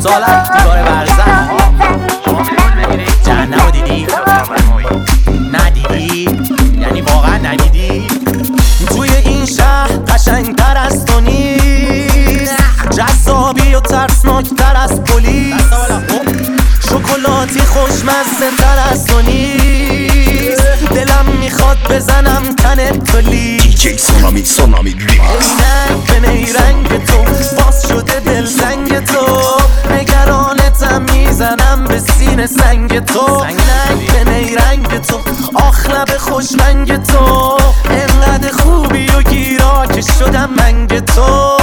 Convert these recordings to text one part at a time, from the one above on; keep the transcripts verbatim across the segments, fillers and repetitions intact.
سالت دیوار برزن شما میرون بگیرید جهنم دیدی؟ ندیدی؟ یعنی واقعا ندیدی؟ توی این شهر قشنگتر از تو نیست، جذابی و ترسناکتر از پلیس، شکلاتی خوشمزه تر از تو نیست، دلم میخواد بزنم تنت تو لیست. دیجی سونامی سونامی نیرنگ به نیرنگ تو باز شده دل زنگ تو، نگرانتم میزنم به سینه سنگ تو. نیرنگ به نیرنگ تو آخ لب خوشمنگ تو، انقدر خوبی و گیرا که شدم منگ تو.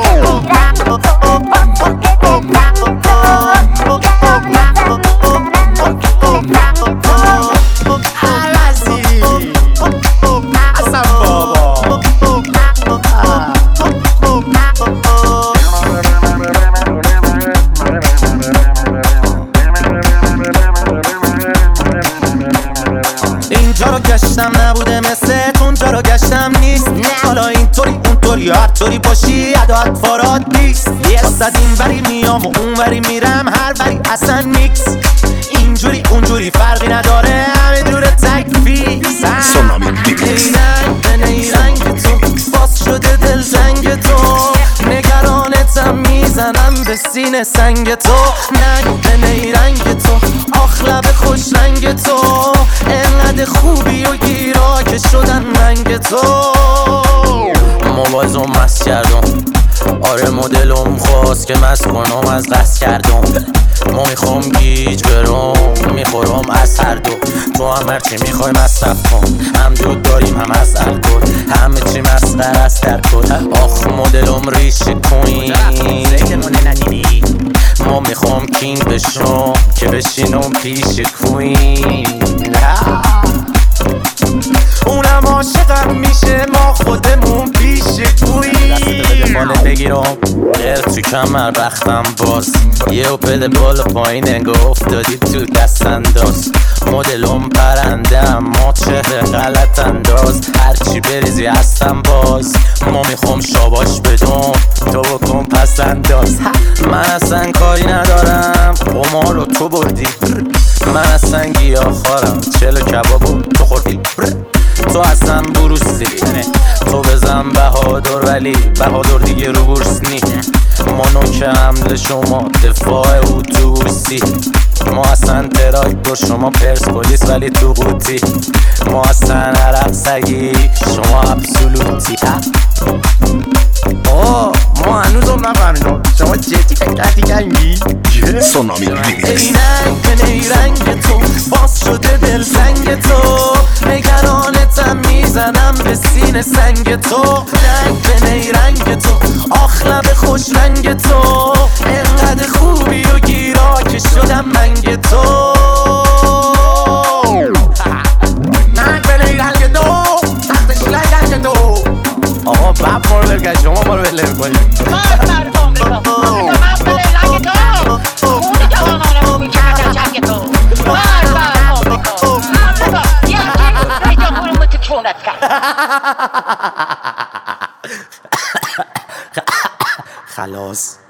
اینجا رو گشتم نبوده مثل اونجا رو گشتم نیست، حالا اینطوری اونطوری هر طوری باشی عداد فاراد نیست. یه صد این وری میام و اون وری میرم، هر وری اصلا میکس، اینجوری اونجوری فرقی نداره، همه دوره تک فیکس. نیرنگ به نیرنگ تو باز شده دل زنگ تو، نگرانتم میزنم به سینه سنگ تو. ننگ به نیرنگ تو آخ لب خوش رنگ تو، انقدر خوبی و گیرا که شدن منگ تو. موبایلم مست کردم، آره مدلم خواست که مست کنم از قصد کردم. ما میخوام گیج برم میخورم از هر دو، تو هم هرچی میخوای مصرف کن، هم دود داریم هم از الکل، همه چی مسخره است در کل. آخ مدلم ریش کوین ما میخوام کینگ بشم که بشینم پیش کوین، اونم عاشقم میشه ما خودمون پیش کوین. باله بگیرم غیر تو کمر بختم باز، یه و پده بالا پایین انگاه افتادی تو دست انداز. مدلم پرنده اما چهره غلط انداز، هرچی بریزی هستم باز. ما میخوام شاباش بدم تو بکن پس انداز. من اصلا کاری ندارم قمار رو تو بردی، من اصلا گیاه خارم چلو کبابو تو خوردی، تو اصلا بروسی تو بزن بهادر ولی بهادر دیگه رو بورس نی. ما نوک حمله شما دفاع اتوبوسی، ما اصلا تراکتور شما پرسپولیس ولی تو قوطی، ما اصلا عرق سگی شما ابسولوتی. آه ما هنوزم نفهمیدم شما جدی فکر کردی کنگی؟ سونامی نیرنگ به نیرنگ تو باز شده دل زنگ تو، نگرانتم میزنم به سینه سنگ تو. رنگ به نیرنگ تو آخ لب خوش رنگ تو، انقدر خوبی و گیرا که شدم منگ تو. رنگ به نیرنگ تو تختش لنگ تو. آقا بب ما رو بگه شما ما رو بله بکنیم خلاص.